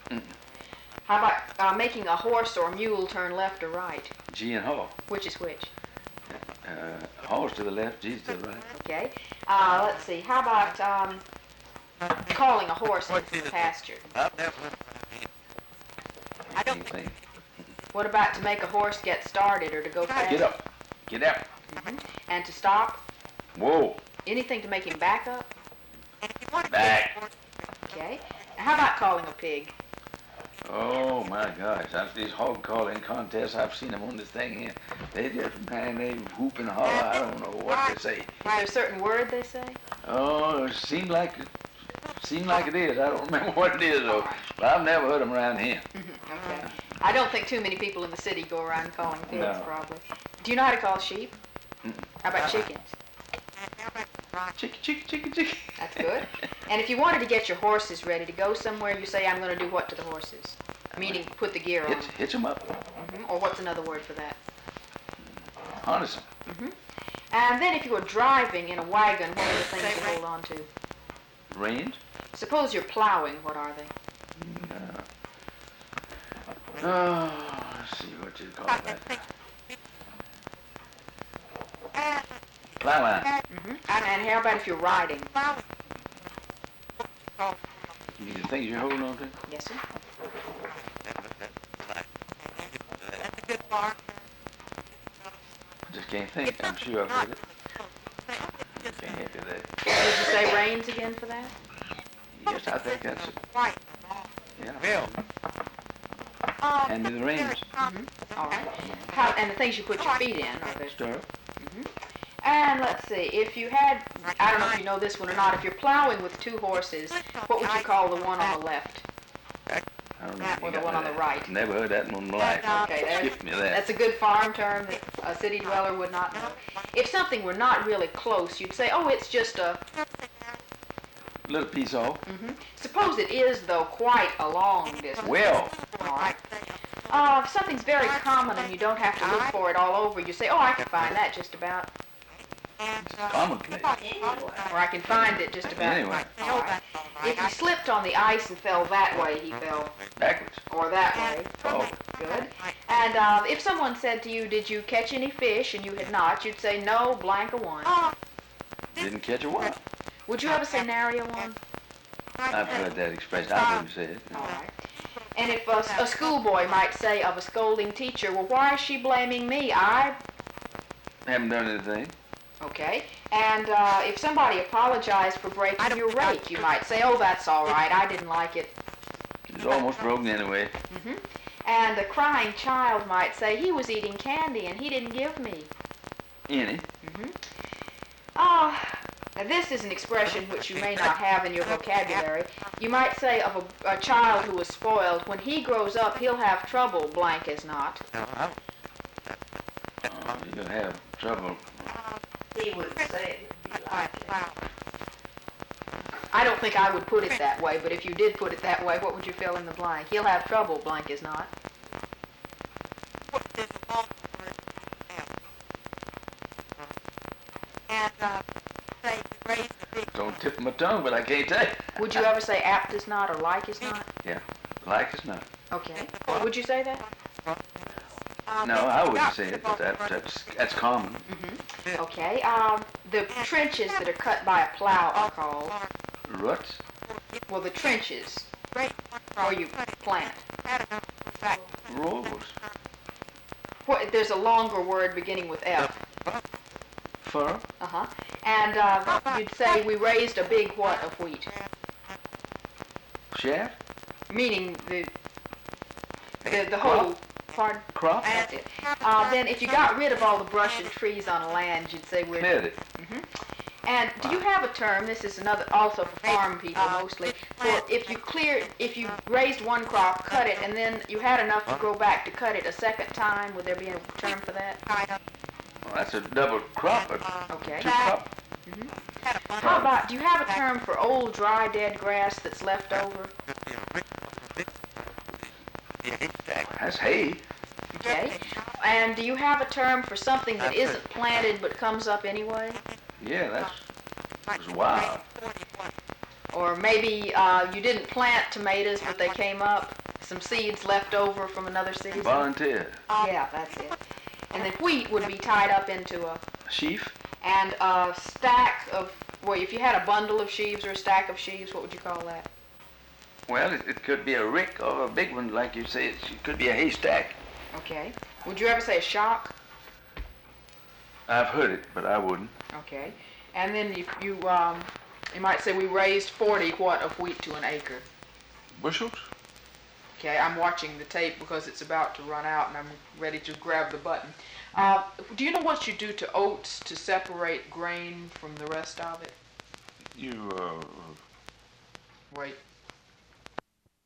Mm. How about making a horse or mule turn left or right? G and haw. Which is which? Haw's to the left, G's to the right. Okay. Let's see. How about calling a horse into the pasture? I can't think. What about to make a horse get started or to go fast? Get up. Get out. Mm-hmm. And to stop? Whoa. Anything to make him back up? Back. Okay. How about calling a pig? Oh my gosh, these hog calling contests, I've seen them on this thing here. They just, man, they whoop and holler, I don't know what they say. Is there a certain word they say? Oh, it seemed like it is. I don't remember what it is though. But I've never heard them around here. Okay. I don't think too many people in the city go around calling pigs, No. probably. Do you know how to call sheep? How about chickens? Chicky. That's good. And if you wanted to get your horses ready to go somewhere, you say, I'm going to do what to the horses? Meaning put the gear on. Hitch them up. Or what's another word for that? Harness them. And then if you were driving in a wagon, what are the things you hold on to? Reins. Suppose you're plowing, what are they? Let's see what you call that. Plow line. And how about if you're riding? You mean the things you're holding on to? Yes, sir. I just can't think. I'm sure I've heard it. Can't answer that. Did you say reins again for that? Yes, I think that's it. Yeah. Bill. Hand me the reins. All right. And the things you put your feet in are the... Stirrup. And let's see, if you had, I don't know if you know this one or not, if you're plowing with two horses, what would you call the one on the left? I don't know. Or the one on the right? Never heard that in my life. Okay, Skip me that. that's a good farm term that a city dweller would not know. If something were not really close, you'd say, oh, it's just a... Little piece off. Suppose it is, though, quite a long distance. Well. All right. If something's very common and you don't have to look for it all over, you say, oh, I can find that just about. Commonplace. Or I can find it just about. Anyway. All right. If he slipped on the ice and fell that way, he fell. Backwards. Or that way. Oh. Good. And if someone said to you, did you catch any fish, and you had not, you'd say, no, blank a one. Didn't catch a one. Would you ever say nary a one? I've heard that expression. I wouldn't say it. All right. And if a schoolboy might say of a scolding teacher, well, why is she blaming me? Haven't done anything. Okay. And if somebody apologized for breaking your rake, you might say, oh, that's all right. I didn't like it. It was almost broken anyway. And the crying child might say, he was eating candy and he didn't give me. Any. This is an expression which you may not have in your vocabulary. You might say of a child who was spoiled, when he grows up, he'll have trouble, blank as not. You'll have trouble. He would say it would be like that. I don't think I would put it that way, but if you did put it that way, what would you fill in the blank? He'll have trouble, blank as not. Don't tip my tongue, but I can't tell you. Would you ever say apt as not or like as not? Yeah. Like as not. Okay. Would you say that? No, I wouldn't say it, but that's common. Okay. The trenches that are cut by a plow are called? Ruts. Well, the trenches where you plant. Rows. There's a longer word beginning with F. Furrow. And you'd say we raised a big what of wheat? Shaft. Meaning the whole part. Crop. That's it. Then if you got rid of all the brush and trees on a land, you'd say we're... Cleared it. And do you have a term, this is another, also for farm people mostly, for if you raised one crop, cut it, and then you had enough to go back to cut it a second time, would there be a term for that? Well, that's a double crop. Okay. Two crop. How about, do you have a term for old, dry, dead grass that's left over? That's hay. Okay. And do you have a term for something that isn't planted but comes up anyway? Yeah, that's wild. Or maybe you didn't plant tomatoes, but they came up, some seeds left over from another season. Volunteer. Yeah, that's it. And then wheat would be tied up into a Sheaf? and a stack of, well, if you had a bundle of sheaves or a stack of sheaves, what would you call that? Well, it could be a rick or a big one, like you say. It could be a haystack. Okay. Would you ever say a shock? I've heard it, but I wouldn't. Okay. And then you might say we raised 40 what of wheat to an acre. Bushels? Okay, I'm watching the tape because it's about to run out and I'm ready to grab the button. Do you know what you do to oats to separate grain from the rest of it? You, Wait.